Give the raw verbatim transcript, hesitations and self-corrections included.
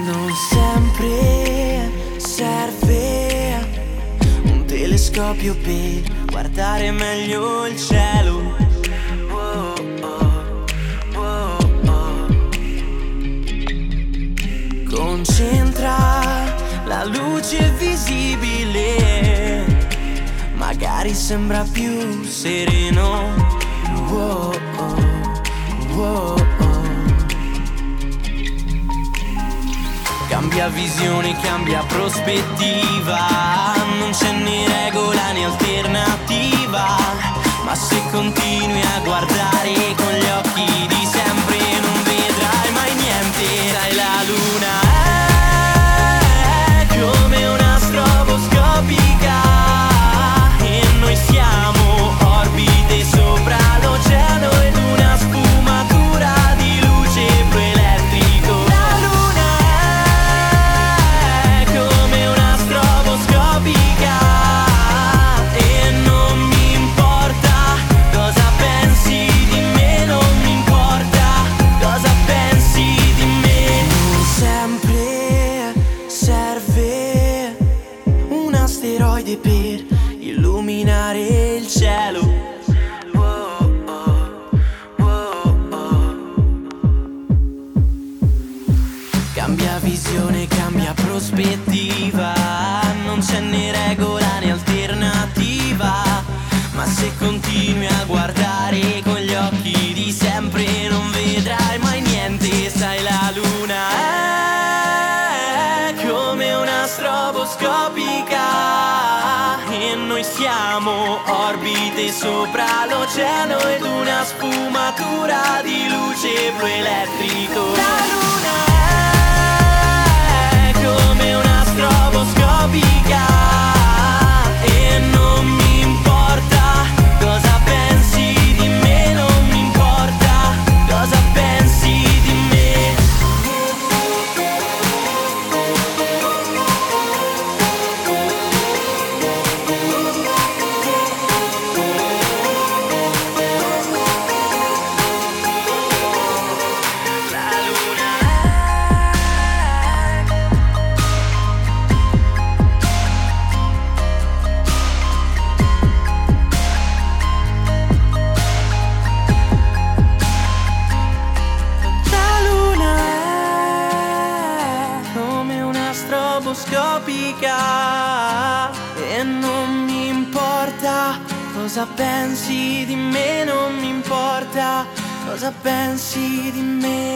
Non sempre serve un telescopio per guardare meglio il cielo. Oh, oh, oh, oh. Concentra la luce visibile, magari sembra più sereno. Oh, oh, oh, oh. Cambia visione, cambia prospettiva, non c'è né regola né alternativa, ma se continui a guardare con gli occhi di sempre non vedrai mai niente. Sai, la luna è come una stroboscopica e noi siamo orbite sopra l'oceano ed una sfumatura di luce blu elettrico. La luna è come una stroboscopica e non mi importa cosa pensi di me, non mi importa cosa pensi di me. Non sempre serve un asteroide per illuminare il cielo. Cambia visione, cambia prospettiva, non c'è né regola né alternativa, ma se continui a guardare con gli occhi di sempre non vedrai mai niente. Sai, la luna è come una stroboscopica e noi siamo orbite sopra l'oceano ed una sfumatura di luce blu elettrico. La luna come una stroboscopica e non mi importa cosa pensi di me, non mi importa cosa pensi di me. La luna stroboscopica e non mi importa cosa pensi di me, non mi importa cosa pensi di me.